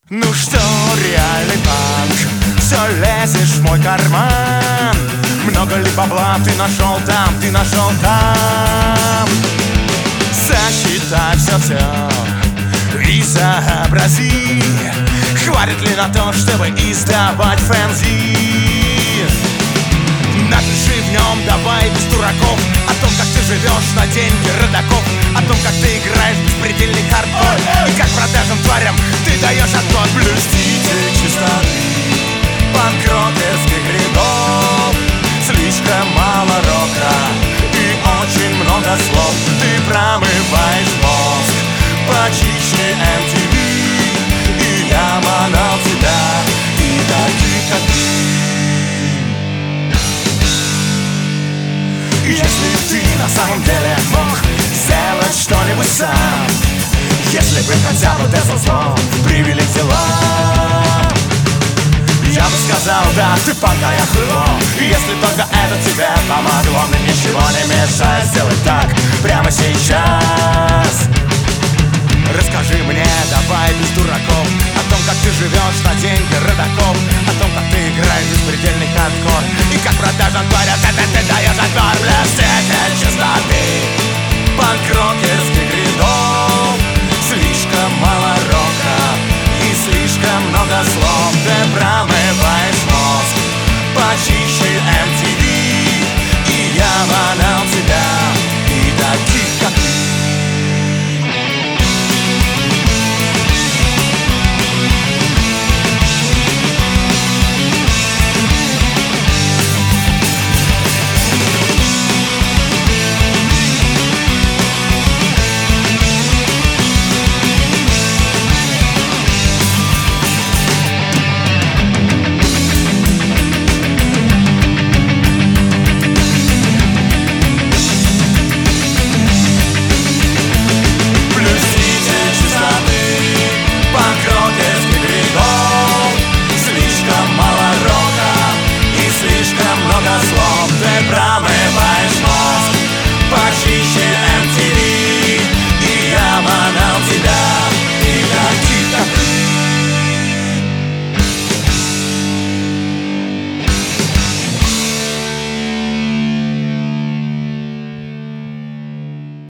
Ну что, реальный панк, все лезешь в мой карман. Много ли бабла ты нашел там, ты нашел там? Сосчитай все и сообрази, хватит ли на то, чтобы издавать фэнзи. Напиши в нем, давай, без дураков, о том, как ты живешь на деньги родаков, о том, как ты играешь в беспредельный хардкор и как продажным тварям ты даешь отпор. Блюститель чистоты панк-рокерских рядов, слишком мало рока и очень много слов. Ты промываешь мозг почище MTV, и я манал тебя и таких, как ты. Если ты на самом деле мог сделать что-нибудь сам, если бы хотя бы до злом привели к делам, я бы сказал, да, ты панкая хуйло. Если только это тебе помогло, мне ничего не мешает сделать так прямо сейчас. Расскажи мне, давай, без дураков, о том, как ты живешь на деньги родаков, о том, как ты играешь в беспредельный хардкор и как продажам тварям ты даешь отпор. Блюститель чистоты панк-рокерских рядов, слишком мало рока и слишком много слов. Ты промываешь мозг почище MTV, и я манал тебя и таких, как ты. Слишком много слов, ты промыл